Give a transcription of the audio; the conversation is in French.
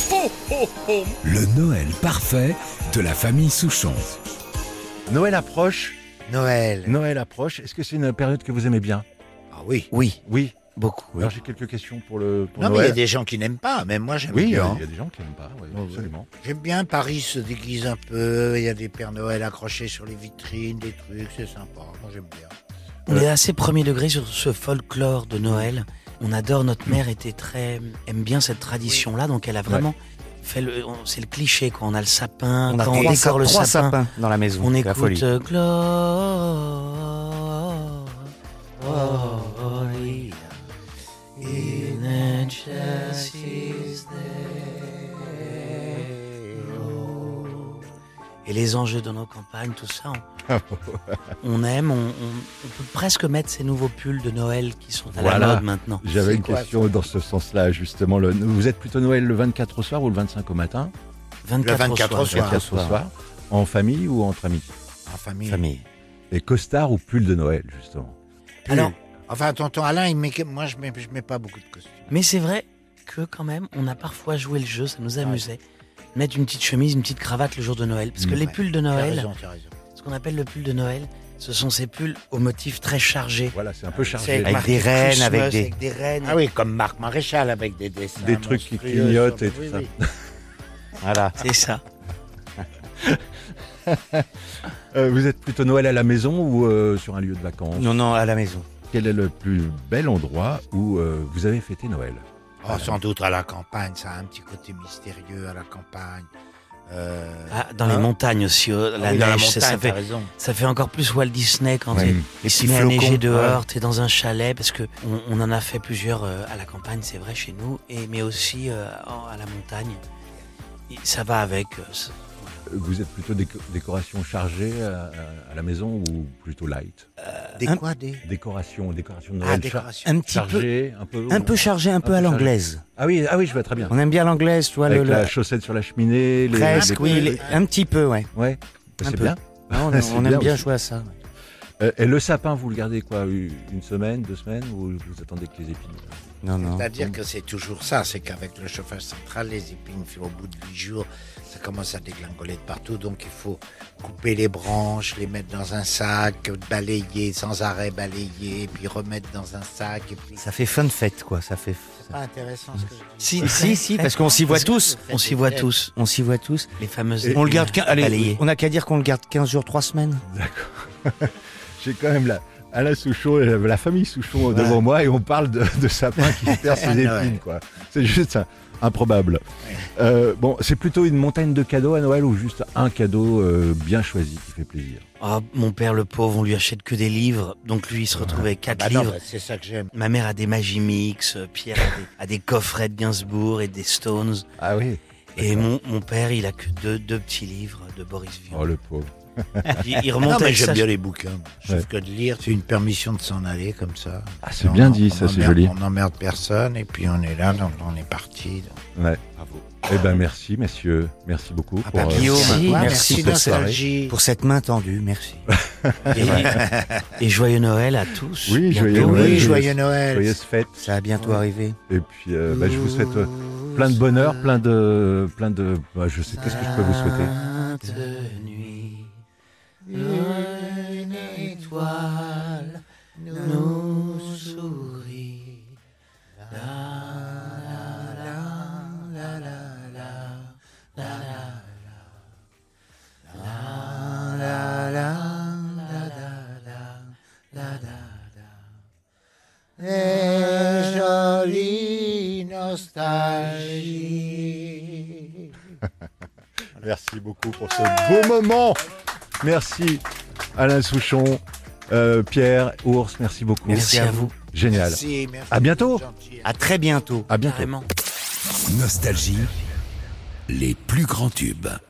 Ho, ho, ho. Le Noël parfait de la famille Souchon. Noël approche. Noël. Noël approche. Est-ce que c'est une période que vous aimez bien? Ah oui. Oui, Oui. beaucoup. Alors j'ai quelques questions pour Non, mais il y a Noël. des gens qui n'aiment pas. Même moi, j'aime Oui, il y bien. a des gens qui n'aiment pas. Oui, Oui, oui. absolument. J'aime bien. Paris se déguise un peu. Il y a des Pères Noël accrochés sur les vitrines, des trucs. C'est sympa. Moi, j'aime bien. On est assez premier degré sur ce folklore de Noël. On adore, notre mère aime bien cette tradition-là, donc elle a vraiment fait c'est le cliché, quoi. On a le sapin, On a quand on décore le trois sapin, sapins dans la maison. on c'est la écoute folie. Glory in the church is there. Et les enjeux de nos campagnes, tout ça, on aime, on peut presque mettre ces nouveaux pulls de Noël qui sont à la Voilà. mode maintenant. J'avais C'est une quoi, question dans ce sens-là, justement. Vous êtes plutôt Noël le 24 au soir ou le 25 au matin? 24 Le 24 au soir. 24 au soir. En famille ou entre amis? En famille. Famille. Et costard ou pull de Noël, justement? Alors, Enfin, tonton Alain, moi, je mets pas beaucoup de costumes. mais c'est vrai que quand même, on a parfois joué le jeu, ça nous amusait. Mettre une petite chemise, une petite cravate le jour de Noël. Parce que les pulls de Tu as Noël, raison, tu as raison. ce qu'on appelle le pull de Noël, ce sont ces pulls au motif très chargé. Voilà, c'est un peu C'est chargé. Avec marqué des rennes, Christmas, avec des- rennes. Ah oui, comme Marc Maréchal avec des dessins. Des trucs qui monstrueux clignotent sur- et tout oui, ça. oui. Voilà. C'est ça. Vous êtes plutôt Noël à la maison ou sur un lieu de vacances? Non, à la maison. Quel est le plus bel endroit où vous avez fêté Noël? Oh, sans doute à la campagne, ça a un petit côté mystérieux à la campagne. Dans les montagnes aussi, la oui, dans la neige, montagne, ça t'as fait, raison. ça fait encore plus Walt Disney quand Ouais. il se petits met à neiger flocons, dehors, t'es dans un chalet, parce que on en a fait plusieurs à la campagne, c'est vrai, chez nous, mais aussi à la montagne. Et ça va avec. Vous êtes plutôt décoration chargée à la maison ou plutôt light? Des Un- quoi des Décoration de Ah, Noël décoration. Un petit peu, chargée, un peu chargé, un peu à peu chargé. l'anglaise. Ah oui, je vois très bien. On aime bien l'anglaise, tu vois. Avec la chaussette sur la cheminée, Presque, oui, un petit peu, ouais. Ouais, Un c'est peu. bien. Non, C'est on bien aime bien aussi. jouer à ça. Et le sapin, vous le gardez quoi, une semaine, 2 semaines, ou vous attendez que les épines? Non. C'est-à-dire que c'est toujours ça, c'est qu'avec le chauffage central, les épines, au bout de 8 jours, ça commence à déglingoler de partout, donc il faut couper les branches, les mettre dans un sac, balayer, sans arrêt balayer, puis remettre dans un sac, et puis... Ça fait fin de fête, quoi. Ça fait. C'est pas intéressant ce que je dis. Si, parce qu'on s'y voit tous. On s'y voit tous. On s'y voit tous. Les fameuses. On le garde. Allez, balayées. on n'a qu'à dire qu'on le garde 15 jours, 3 semaines. D'accord. J'ai quand même Alain Souchon, la famille Souchon devant moi, et on parle de sapin qui perd ses Noël. épines, quoi. C'est juste improbable. Bon, c'est plutôt une montagne de cadeaux à Noël ou juste un cadeau bien choisi qui fait plaisir? Oh, mon père, le pauvre, on lui achète que des livres, donc lui, il se retrouve avec 4 Bah non, livres. bah, c'est ça que j'aime. Ma mère a des Magimix, Pierre a des coffrets de Gainsbourg et des Stones. Ah oui. Et mon père, il a que deux petits livres de Boris Vian. Oh, le pauvre. Il Non, remonte mais avec j'aime ça. bien les bouquins. Je Ouais. trouve que de lire, c'est une permission de s'en aller comme ça. Ah, c'est bien dit, ça, c'est joli. On n'emmerde personne, et puis on est là, donc on est parti. donc. Ouais. Bravo. Eh ben, merci, messieurs. Merci beaucoup Ah pour bah, Guillaume, merci, merci merci pour Nostalgie. Pour cette main tendue, merci. Et joyeux Noël à tous. Oui, Bientôt. joyeux Noël. Oui, joyeux Noël. joyeuses fêtes. Ça va bientôt arriver. Et puis, je vous souhaite plein de bonheur, plein de, je sais, qu'est-ce que je peux vous souhaiter? Sainte nuit, une étoile nous sourit. La, la, la, la, la, la, la, la, la, la, la, la, la. Et jolie nostalgie. Merci beaucoup pour ce beau moment. Merci Alain Souchon, Pierre, Ours, merci beaucoup. Merci à vous. Génial. Merci, merci. À bientôt. Gentil. À très bientôt. À bientôt. Carrément. Nostalgie, les plus grands tubes.